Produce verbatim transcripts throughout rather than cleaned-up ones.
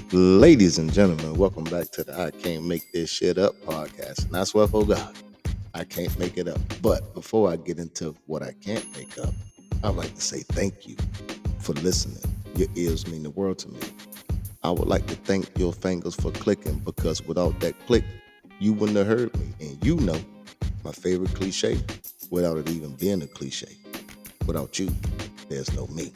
Ladies and gentlemen, welcome back to the I Can't Make This Shit Up podcast. And I swear for God, I can't make it up. But before I get into what I can't make up, I'd like to say thank you for listening. Your ears mean the world to me. I would like to thank your fingers for clicking because without that click, you wouldn't have heard me. And you know my favorite cliche, without it even being a cliche. Without you, there's no me.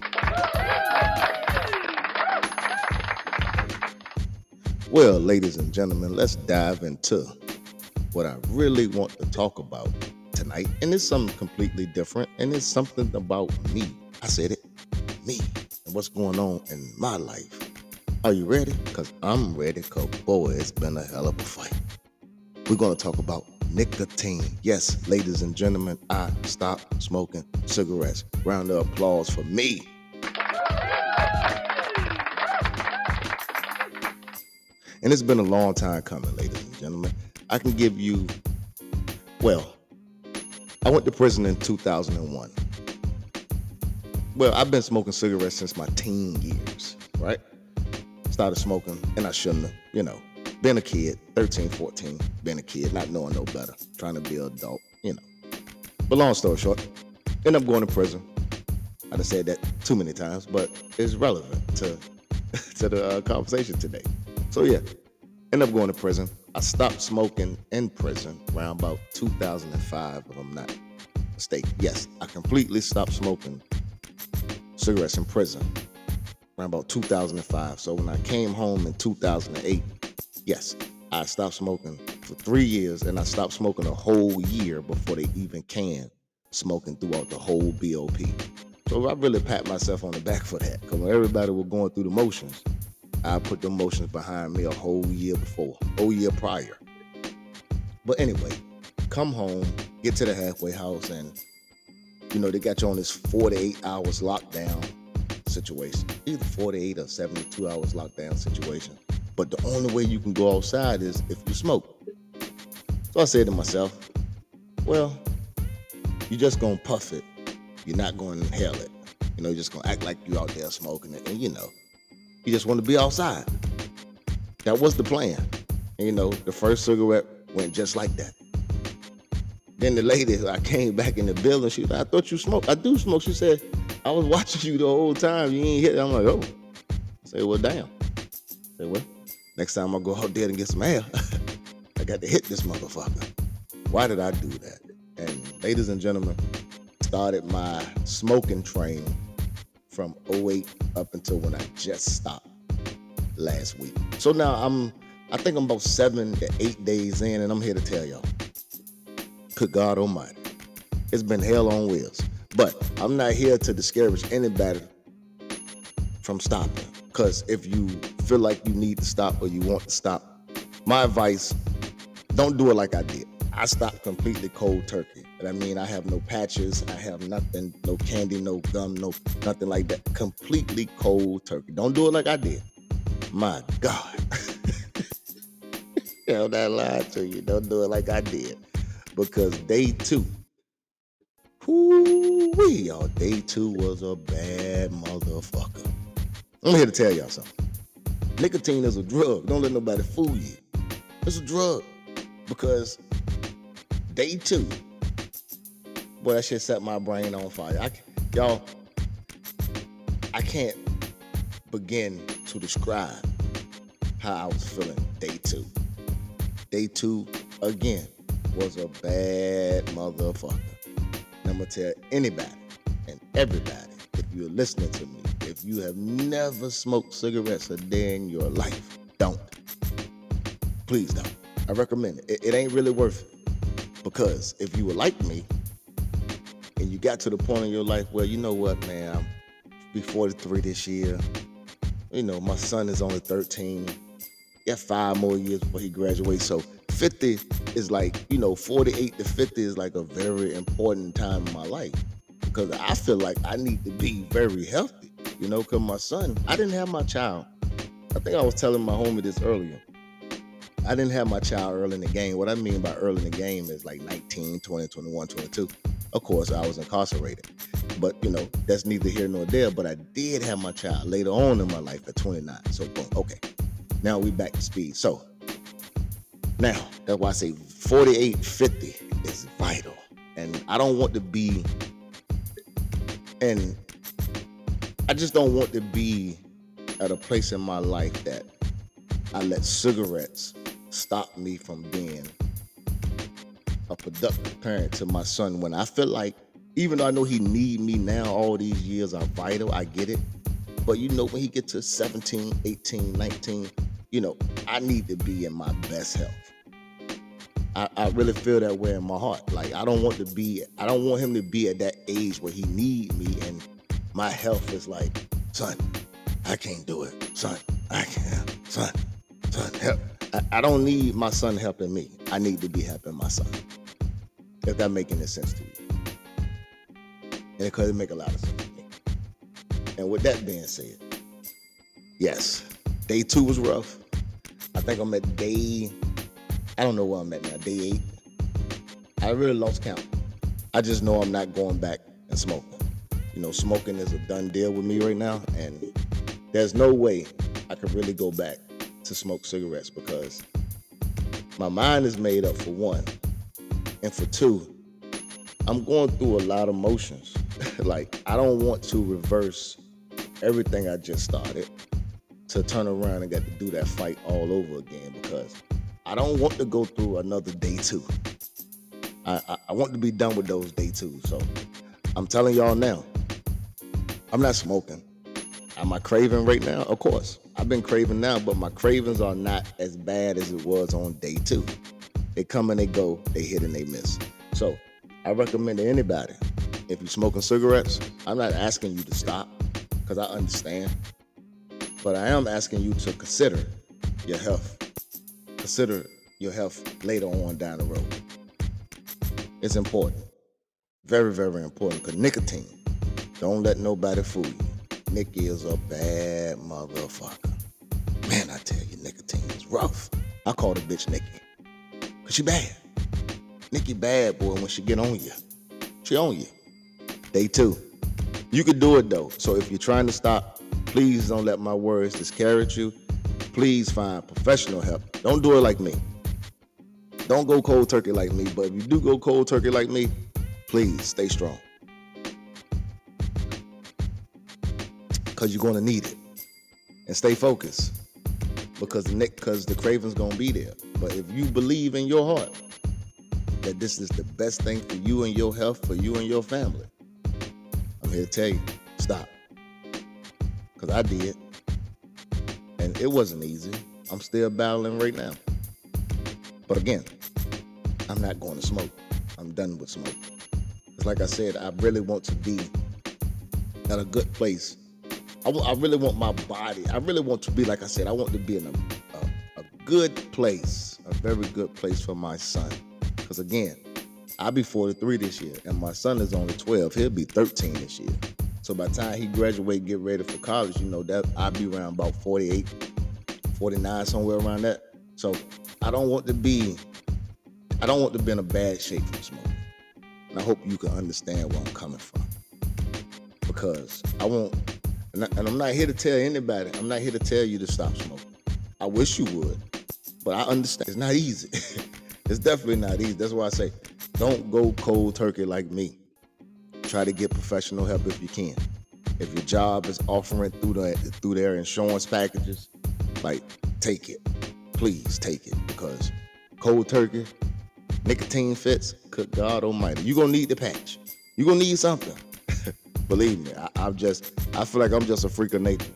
Well, ladies and gentlemen, let's dive into what I really want to talk about tonight. And it's something completely different. And it's something about me. I said it, me, and what's going on in my life. Are you ready? Because I'm ready, because boy, it's been a hell of a fight. We're going to talk about nicotine. Yes, ladies and gentlemen, I stopped smoking cigarettes. Round of applause for me. And it's been a long time coming, ladies and gentlemen. I can give you, well, I went to prison in two thousand one. Well, I've been smoking cigarettes since my teen years, right? Started smoking, and I shouldn't have, you know, been a kid, thirteen, fourteen, been a kid, not knowing no better, trying to be an adult, you know. But long story short, end up going to prison. I done said that too many times, but it's relevant to, to the uh, conversation today. So yeah, end up going to prison. I stopped smoking in prison around about two thousand five, if I'm not mistaken. Yes, I completely stopped smoking cigarettes in prison around about two thousand five. So when I came home in two thousand eight, yes, I stopped smoking for three years, and I stopped smoking a whole year before they even can smoking throughout the whole B O P. So I really pat myself on the back for that, because when everybody was going through the motions, I put the motions behind me a whole year before, whole year prior. But anyway, come home, get to the halfway house, and you know, they got you on this forty-eight hours lockdown situation. Either forty-eight or seventy-two hours lockdown situation. But the only way you can go outside is if you smoke. So I said to myself, well, you're just gonna puff it. You're not gonna inhale it. You know, you're just gonna act like you out there smoking it, and you know. You just want to be outside. That was the plan. And, you know, the first cigarette went just like that. Then the lady, I came back in the building. She said, I thought you smoked. I do smoke. She said, I was watching you the whole time. You ain't hit it. I'm like, oh. I said, well, damn. I said, well, next time I go out there and get some air, I got to hit this motherfucker. Why did I do that? And ladies and gentlemen, started my smoking train from oh eight up until when I just stopped last week. So now I'm, I think I'm about seven to eight days in, and I'm here to tell y'all, good God Almighty, it's been hell on wheels. But I'm not here to discourage anybody from stopping, because if you feel like you need to stop or you want to stop, my advice, don't do it like I did. I stopped completely cold turkey. But I mean, I have no patches, I have nothing, no candy, no gum, no nothing like that. Completely cold turkey. Don't do it like I did. My God. I'm not lying to you. Don't do it like I did. Because day two, whoo-wee, y'all, day two was a bad motherfucker. I'm here to tell y'all something. Nicotine is a drug. Don't let nobody fool you. It's a drug. Because day two, boy, that shit set my brain on fire. I, y'all, I can't begin to describe how I was feeling day two. Day two, again, was a bad motherfucker. And I'm going to tell anybody and everybody, if you're listening to me, if you have never smoked cigarettes a day in your life, don't. Please don't. I recommend it. It, it ain't really worth it. Because if you were like me, and you got to the point in your life where, you know what, man, I'm be forty-three this year. You know, my son is only thirteen. He got five more years before he graduates. So fifty is like, you know, forty-eight to fifty is like a very important time in my life. Because I feel like I need to be very healthy, you know, because my son, I didn't have my child. I think I was telling my homie this earlier. I didn't have my child early in the game. What I mean by early in the game is like nineteen, twenty, twenty-one, twenty-two. Of course, I was incarcerated. But, you know, that's neither here nor there. But I did have my child later on in my life at twenty-nine. So, boom, okay. Now we back to speed. So, now, that's why I say forty-eight fifty is vital. And I don't want to be, and I just don't want to be at a place in my life that I let cigarettes stop me from being a productive parent to my son when I feel like, even though I know he need me now, all these years are vital, I get it. But you know, when he gets to seventeen, eighteen, nineteen, you know, I need to be in my best health. I, I really feel that way in my heart. Like, I don't want to be, I don't want him to be at that age where he need me and my health is like, son, I can't do it. Son, I can't. Son, son, help. I, I don't need my son helping me. I need to be helping my son. If that make any sense to you. And it could make a lot of sense to me. And with that being said, yes, day two was rough. I think I'm at day, I don't know where I'm at now, day eight. I really lost count. I just know I'm not going back and smoking. You know, smoking is a done deal with me right now, and there's no way I could really go back to smoke cigarettes because my mind is made up, for one. And for two, I'm going through a lot of emotions. Like, I don't want to reverse everything I just started to turn around and get to do that fight all over again because I don't want to go through another day two. I, I, I want to be done with those day twos. So I'm telling y'all now, I'm not smoking. Am I craving right now? Of course. I've been craving now, but my cravings are not as bad as it was on day two. They come and they go, they hit and they miss. So I recommend to anybody, if you're smoking cigarettes, I'm not asking you to stop because I understand, but I am asking you to consider your health. Consider your health later on down the road. It's important. Very, very important because nicotine, don't let nobody fool you. Nicky is a bad motherfucker. Man, I tell you, nicotine is rough. I call the bitch Nicky because she bad. Nicky bad, boy, when she get on you. She on you. Day two. You could do it, though. So if you're trying to stop, please don't let my words discourage you. Please find professional help. Don't do it like me. Don't go cold turkey like me, but if you do go cold turkey like me, please stay strong. Because you're going to need it. And stay focused. Because the, because the craving's going to be there. But if you believe in your heart that this is the best thing for you and your health, for you and your family, I'm here to tell you, stop. Because I did. And it wasn't easy. I'm still battling right now. But again, I'm not going to smoke. I'm done with smoke. It's like I said, I really want to be at a good place. I, w- I really want my body, I really want to be, like I said, I want to be in a, a, a good place, a very good place for my son. Because again, I'll be forty-three this year, and my son is only twelve. He'll be thirteen this year. So by the time he graduate, get ready for college, you know, that I'll be around about forty-eight, forty-nine, somewhere around that. So I don't want to be, I don't want to be in a bad shape from smoking. And I hope you can understand where I'm coming from. Because I won't, and, I, and I'm not here to tell anybody, I'm not here to tell you to stop smoking. I wish you would, but I understand it's not easy. It's definitely not easy. That's why I say, don't go cold turkey like me. Try to get professional help if you can. If your job is offering through the through their insurance packages, like, take it. Please take it, because cold turkey, nicotine fits, good God almighty. You're going to need the patch. You're going to need something. Believe me, I, I'm just, I feel like I'm just a freak of nature.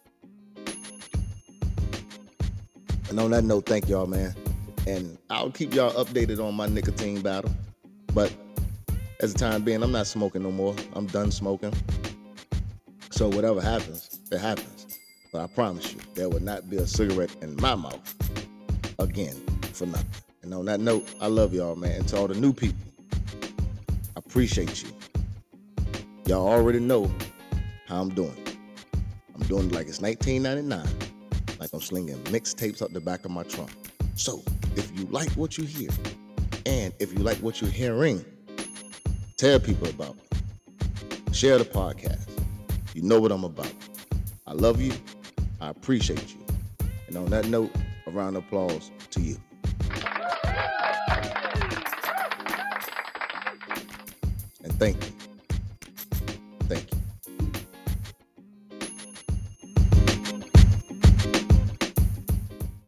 And on that note, thank y'all, man. And I'll keep y'all updated on my nicotine battle. But as the time being, I'm not smoking no more. I'm done smoking. So whatever happens, it happens. But I promise you, there will not be a cigarette in my mouth again for nothing. And on that note, I love y'all, man. And to all the new people, I appreciate you. Y'all already know how I'm doing. I'm doing it like it's nineteen ninety-nine, like I'm slinging mixtapes up the back of my trunk. So if you like what you hear, and if you like what you're hearing, tell people about it. Share the podcast. You know what I'm about. I love you. I appreciate you. And on that note, a round of applause to you. And thank you.